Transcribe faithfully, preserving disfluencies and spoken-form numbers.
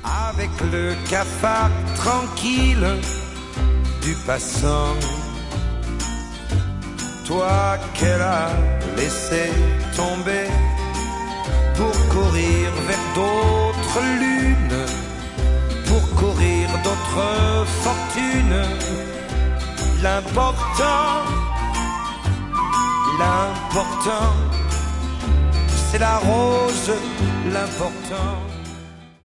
avec le cafard tranquille du passant. Toi qu'elle a laissé tomber pour courir vers d'autres lunes, pour courir d'autres fortunes. L'important, l'important, c'est la rose, l'important.